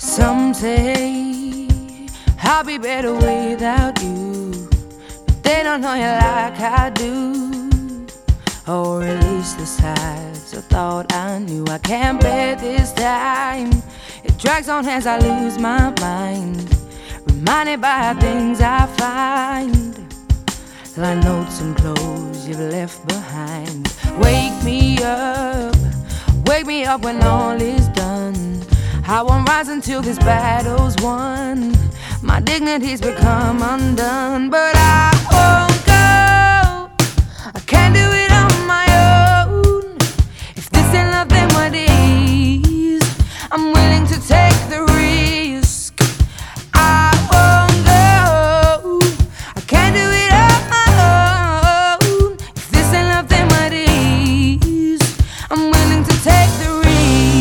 Some say I'll be better without you, but they don't know you like I do. Or at least the sides I thought I knew. I can't bear this time. It drags on as I lose my mind, reminded by things I find, like notes and clothes you've left behind. Wake me up when all is done. I won't rise until this battle's won. My dignity's become undone, but I won't go. I can't do it on my own. If this ain't love, then what is? I'm willing to take the risk. I won't go. I can't do it on my own. If this ain't love, then what is? I'm willing to take the risk.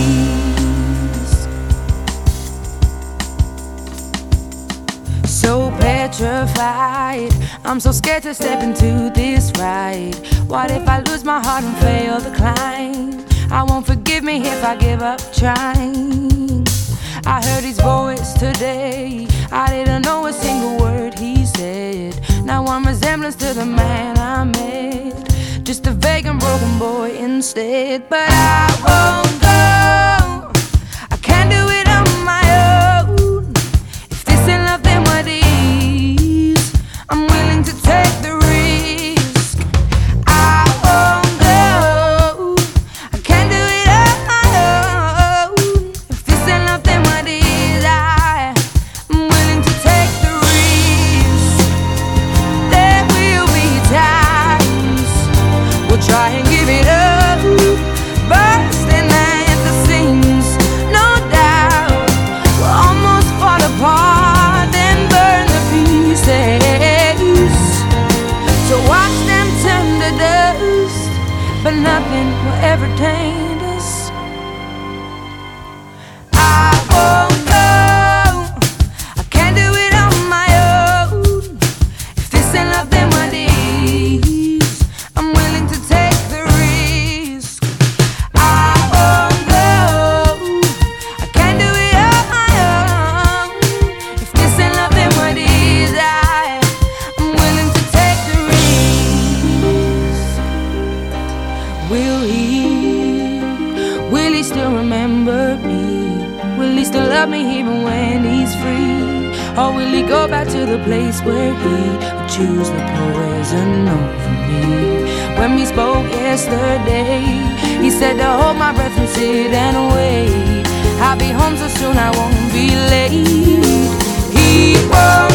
So petrified, I'm so scared to step into this ride. What if I lose my heart and fail the climb? I won't forgive me if I give up trying. I heard his voice today, I didn't know a single word he said. Now I'm resemblance to the man I met, just a vague and broken boy instead. But I won't go. I can't do it on my own. If this ain't love, then what is? I'm willing to take the risk. I won't go. I can't do it on my own. If this ain't love, then what is? I'm willing to take the risk. There will be times we'll try and give it up, bursting at the seams, no doubt. We'll almost fall apart and burn the pieces. So watch them turn to dust, but nothing will ever taint us. I won't go. I can't do it on my own. If this ain't love, then what is? I'm willing to take the risk. I won't go. I can't do it on my own. If this ain't love, then what is? I'm willing to take the risk. Will he still remember me? Will he still love me even when he's free? Or will he go back to the place where he would choose the poison over me? When we spoke yesterday, he said to hold my breath and sit and wait. I'll be home so soon I won't be late. He won't